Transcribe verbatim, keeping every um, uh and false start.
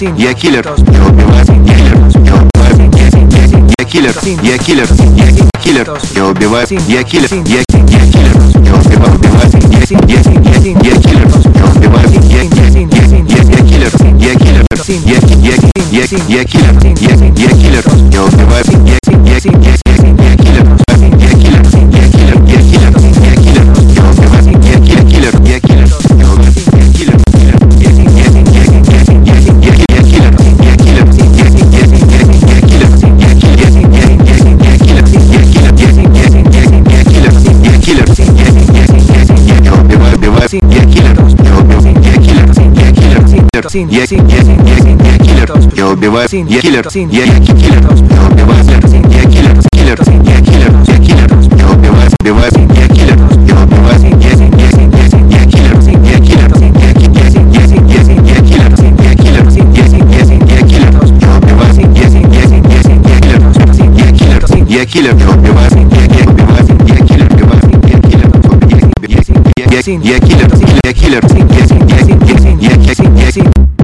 я киллер, я убиваю, я киллер, я киллер, я киллер, я убиваю, я киллер, я киллер, я убиваю, убиваю, я киллер, я киллер, я убиваю, я киллер, я киллер, я я я киллер, я я киллер, я убиваю, я я я киллер, я киллер, я киллер, я киллер, я киллер, я убиваю, я киллер, я киллер, я убиваю, я киллер, я Я я я киллер, я убиваю, я киллер, я я киллер, я убиваю, я киллер, киллер, я киллер, я киллер, я убиваю, убиваю, я киллер, я убиваю, я я я киллер, я киллер, я я я киллер, я киллер, я я киллер, я убиваю, я я я киллер, я киллер, я киллер, я убиваю, я убиваю, я киллер, убиваю, я киллер, я я я киллер, я киллер, я я я